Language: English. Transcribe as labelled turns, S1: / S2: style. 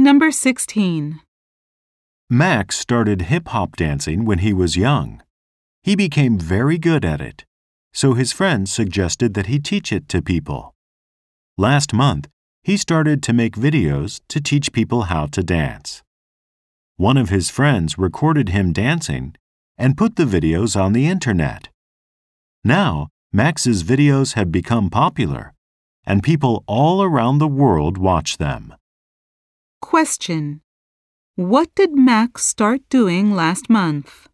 S1: Number 16.
S2: Max started hip-hop dancing when he was young. He became very good at it, so his friends suggested that he teach it to people. Last month, he started to make videos to teach people how to dance. One of his friends recorded him dancing and put the videos on the internet. Now, Max's videos have become popular, and people all around the world watch them.
S1: Question. What did Max start doing last month?